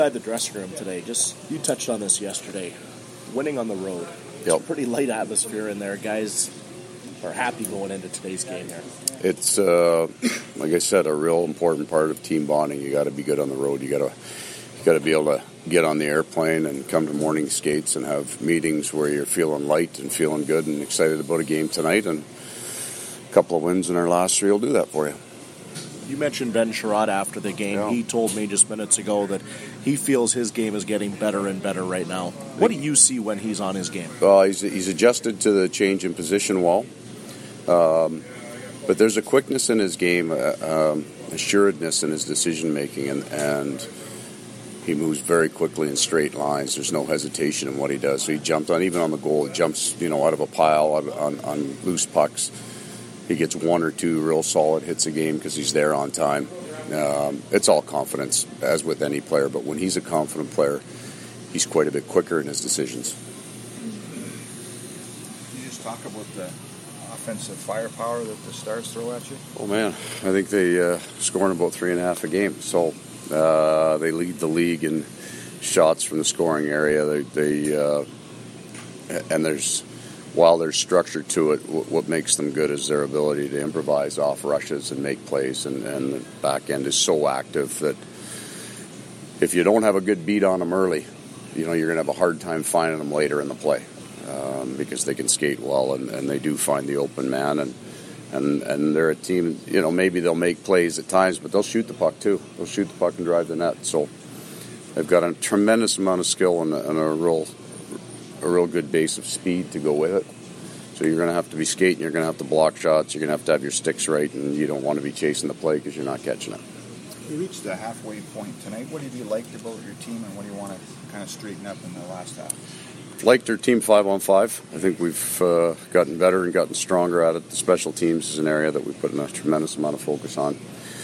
Inside the dressing room today, you touched on this yesterday. Winning on the road. It's Yep. a pretty light atmosphere in there. Guys are happy going into today's game here. It's like I said, a real important part of team bonding. You got to be good on the road. You got to be able to get on the airplane and come to morning skates and have meetings where you're feeling light and feeling good and excited about a game tonight. And a couple of wins in our last three will do that for you. You mentioned Ben Sherrod after the game. Yeah. He told me just minutes ago that he feels his game is getting better and better right now. What do you see when he's on his game? He's adjusted to the change in position well. But there's a quickness in his game, assuredness in his decision-making, and he moves very quickly in straight lines. There's no hesitation in what he does. So he jumped on, even on the goal, he jumps out of a pile on loose pucks. He gets one or two real solid hits a game because he's there on time. It's all confidence, as with any player, but when he's a confident player, he's quite a bit quicker in his decisions. Can you just talk about the offensive firepower that the Stars throw at you? Oh, man, I think they scoring about 3.5 a game. So they lead the league in shots from the scoring area. While there's structure to it, what makes them good is their ability to improvise off rushes and make plays, and the back end is so active that if you don't have a good beat on them early, you're going to have a hard time finding them later in the play because they can skate well and they do find the open man, and they're a team, maybe they'll make plays at times, but they'll shoot the puck too. They'll shoot the puck and drive the net. So they've got a tremendous amount of skill and a real good base of speed to go with it. So you're going to have to be skating, you're going to have to block shots, you're going to have your sticks right, and you don't want to be chasing the play because you're not catching it. You reached the halfway point tonight. What have you liked about your team, and what do you want to kind of straighten up in the last half? Liked our team 5-on-5. I think we've gotten better and gotten stronger at it. The special teams is an area that we put in a tremendous amount of focus on.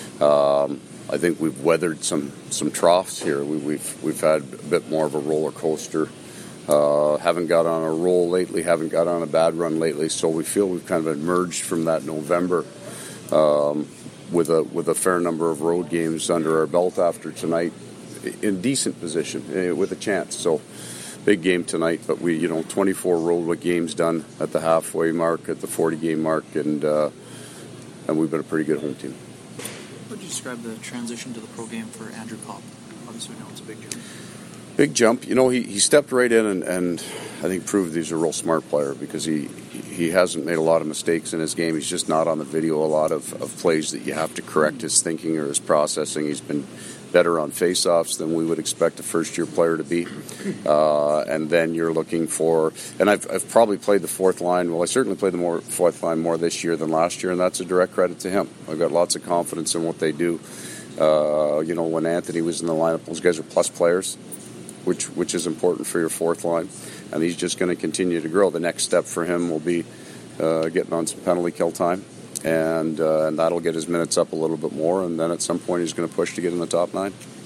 I think we've weathered some troughs here. We've had a bit more of a roller coaster. Haven't got on a roll lately, haven't got on a bad run lately, so we feel we've kind of emerged from that November with a fair number of road games under our belt after tonight in decent position with a chance. So big game tonight, but we 24 road games done at the halfway mark, at the 40-game mark, and we've been a pretty good home team. How would you describe the transition to the pro game for Andrew Copp? Obviously, we know it's a big jump. Big jump. He stepped right in and I think proved he's a real smart player because he hasn't made a lot of mistakes in his game. He's just not on the video a lot of plays that you have to correct his thinking or his processing. He's been better on face-offs than we would expect a first-year player to be. And then you're looking for... And I've probably played the fourth line. Well, I certainly played the fourth line more this year than last year, and that's a direct credit to him. I've got lots of confidence in what they do. When Anthony was in the lineup, those guys are plus players, which is important for your fourth line, and he's just going to continue to grow. The next step for him will be getting on some penalty kill time, and that'll get his minutes up a little bit more, and then at some point he's going to push to get in the top 9.